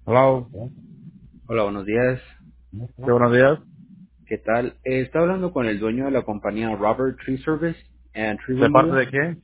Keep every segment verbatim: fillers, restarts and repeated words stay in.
Hello. Hola, buenos días. Sí, buenos días. ¿Qué tal? Eh, está hablando con el dueño de la compañía Robert Tree Service and Tree ¿De parte Removal, de quién?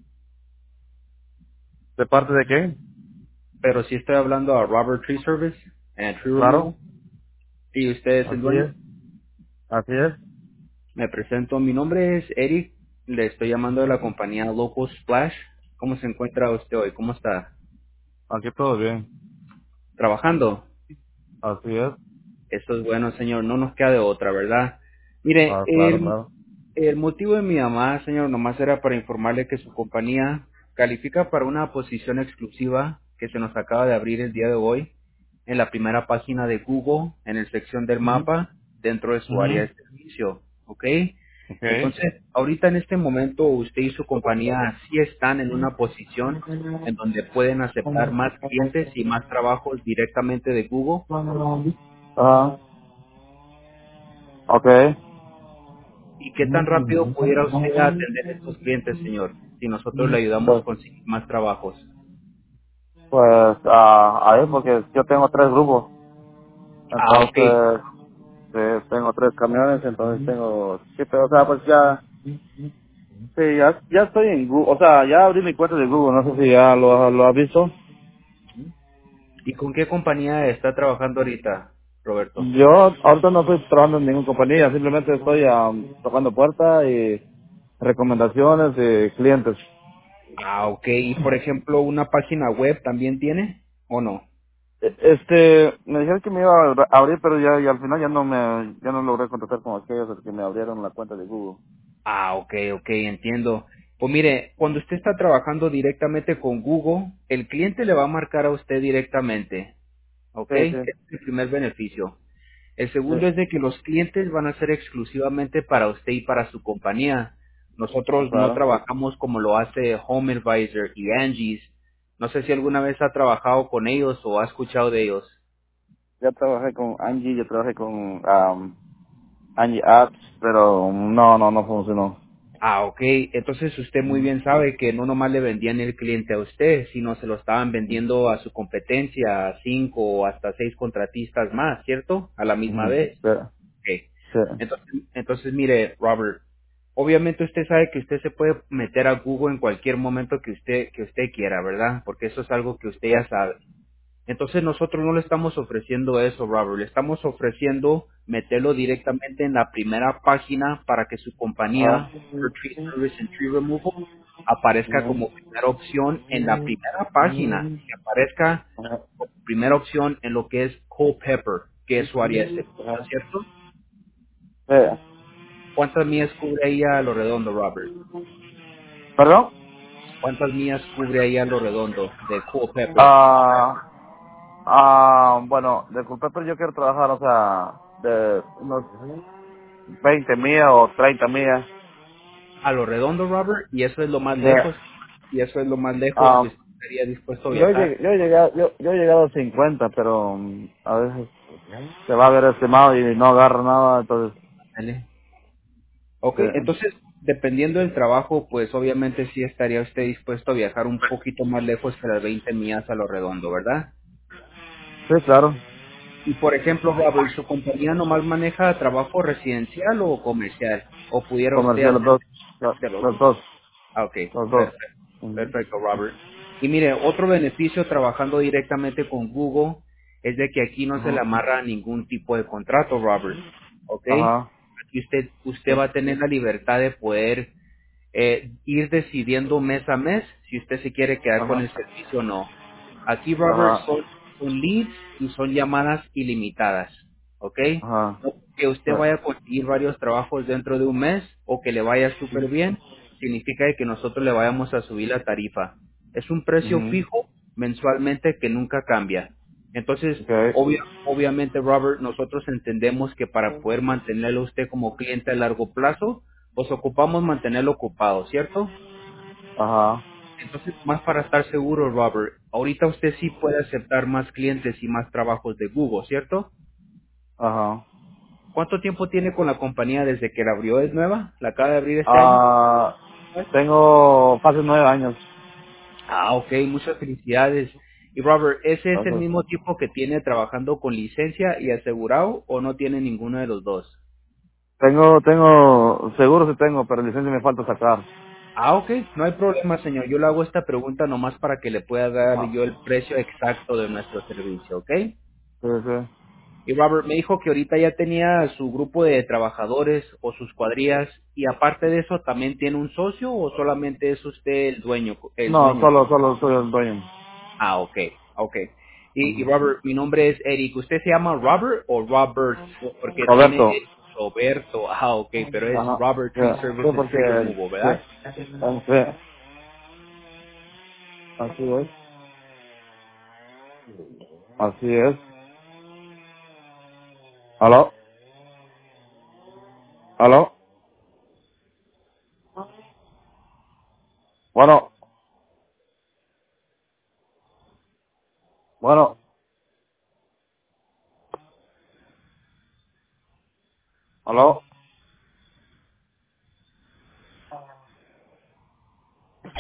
¿De parte de quién? pero sí estoy hablando a Robert Tree Service and Tree Claro. Removal. ¿Y usted es el Así dueño? es. Así es. Me presento, mi nombre es Eric, le estoy llamando de la compañía Local Splash. ¿Cómo se encuentra usted hoy? ¿Cómo está? Aquí todo bien. ¿Trabajando? Así es. Eso es bueno, señor, no nos queda de otra, ¿verdad? Mire, Ah, claro, el, claro. el motivo de mi llamada, señor, nomás era para informarle que su compañía califica para una posición exclusiva que se nos acaba de abrir el día de hoy en la primera página de Google, en la sección del mapa, dentro de su área de Ujú. servicio, ¿ok? Okay. Entonces, ahorita en este momento usted y su compañía sí están en una posición en donde pueden aceptar más clientes y más trabajos directamente de Google. Ah, okay. ¿Y qué tan rápido pudiera usted atender a estos clientes, señor, si nosotros le ayudamos a Pues, conseguir más trabajos? pues, ah, ahí porque yo tengo tres grupos. Ah, ok. Entonces, eh, tengo tres camiones, entonces tengo, sí, pero, o sea, pues ya, sí, ya, ya estoy en Google, o sea, ya abrí mi cuenta de Google, no sé si ya lo, lo has visto. ¿Y con qué compañía está trabajando ahorita, Roberto? Yo ahorita no estoy trabajando en ninguna compañía, simplemente estoy am, tocando puertas y recomendaciones de clientes. Ah, ok. ¿Y por ejemplo, una página web también tiene o no? E- Este, me dijeron que me iba a abra- abrir, pero ya, y al final ya no me, ya no logré contactar con aquellos que me abrieron la cuenta de Google. Ah, ok, ok, entiendo. Pues mire, cuando usted está trabajando directamente con Google, el cliente le va a marcar a usted directamente, ¿ok? Sí, Ese sí, es el primer beneficio. El sí, segundo es de que los clientes van a ser exclusivamente para usted y para su compañía. Nosotros no claro. trabajamos como lo hace Home Advisor y Angie's. No sé si alguna vez ha trabajado con ellos o ha escuchado de ellos. Ya trabajé con Angie, yo trabajé con am, Angie Apps, pero no, no, no funcionó. Ah, ok. Entonces usted muy bien sabe que no nomás le vendían el cliente a usted, sino se lo estaban vendiendo a su competencia, a cinco o hasta seis contratistas más, ¿cierto? A la misma Ujú. vez. Sí, Ok. sí. Entonces, entonces, mire, Robert, obviamente usted sabe que usted se puede meter a Google en cualquier momento que usted, que usted quiera, ¿verdad? Porque eso es algo que usted Sí. ya sabe. Entonces nosotros no le estamos ofreciendo eso, Robert. Le estamos ofreciendo meterlo directamente en la primera página para que su Ajá. compañía, For Tree Service and Tree Removal, aparezca Ujú. como primera opción en la primera página. Que aparezca Ajá. como primera opción en lo que es Culpeper, que es su área de servicio, Ajá. ¿cierto? Sí. ¿Cuántas millas cubre ahí a lo redondo, Robert? ¿Perdón? ¿Cuántas millas cubre ahí a lo redondo de Culpeper? Ah, ah, bueno, disculpe, pero yo quiero trabajar, o sea, de unos veinte millas o treinta millas. A lo redondo, Robert, y eso es lo más Sí. lejos, y eso es lo más lejos que Ah, usted estaría dispuesto a yo, viajar. llegué, yo, he llegado, yo, yo he llegado a cincuenta, pero mm, a veces se va a ver estimado y no agarra nada, entonces, ¿Vale? Ok, sí, entonces, dependiendo del trabajo, pues obviamente sí estaría usted dispuesto a viajar un poquito más lejos que las veinte millas a lo redondo, ¿verdad? sí, claro, Y por ejemplo, Robert, ¿su compañía nomás maneja trabajo residencial o comercial? ¿O pudiera usted comercial los hacer dos, los de los los dos? dos, Ah, ok, los dos. perfecto, Ujú. perfecto, Robert. Y mire, otro beneficio trabajando directamente con Google es de que aquí no se le Ujú. amarra a ningún tipo de contrato, Robert. ¿Ok? Ajá, Aquí usted, sí, usted va a tener la libertad de poder eh, ir decidiendo mes a mes si usted se quiere quedar con ajá, el servicio o no. Aquí, Robert, ajá, son, son leads y son llamadas ilimitadas, ¿ok? ajá, No que usted sí, vaya a conseguir varios trabajos dentro de un mes o que le vaya súper bien, significa que nosotros le vayamos a subir la tarifa. Es un precio ujú. fijo mensualmente que nunca cambia. Entonces, Okay, obvia- obviamente, Robert, nosotros entendemos que para poder mantenerlo a usted como cliente a largo plazo, pues ocupamos mantenerlo ocupado, ¿cierto? ajá, Entonces, más para estar seguro, Robert, ahorita usted sí puede aceptar más clientes y más trabajos de Google, ¿cierto? ajá. ¿Cuánto tiempo tiene con la compañía desde que la abrió? ¿Es nueva? ¿La acaba de abrir este año? Ah, tengo casi nueve años. Ah, ok, muchas felicidades. Y Robert, ¿ese es el Entonces, mismo tipo que tiene trabajando con licencia y asegurado o no tiene ninguno de los dos? tengo, tengo, seguro sí tengo, pero licencia me falta sacar. Ah, ok, no hay problema, señor. Yo le hago esta pregunta nomás para que le pueda dar Ah, yo el precio exacto de nuestro servicio, ¿ok? sí, sí. Y Robert me dijo que ahorita ya tenía su grupo de trabajadores o sus cuadrillas y aparte de eso también tiene un socio o solamente es usted el dueño, el No, dueño. solo, solo soy el dueño. Ah, ok, ok. Y, y Ujú. Robert, mi nombre es Eric. ¿Usted se llama Robert o Robert? Porque tiene Roberto. Roberto. Ah, ok, pero es Ajá. Robert Tree Ya, sí, Services porque, de Google, ¿verdad? sí, sí, así es, así es. ¿Aló? ¿Aló? Bueno, bueno, ¿aló?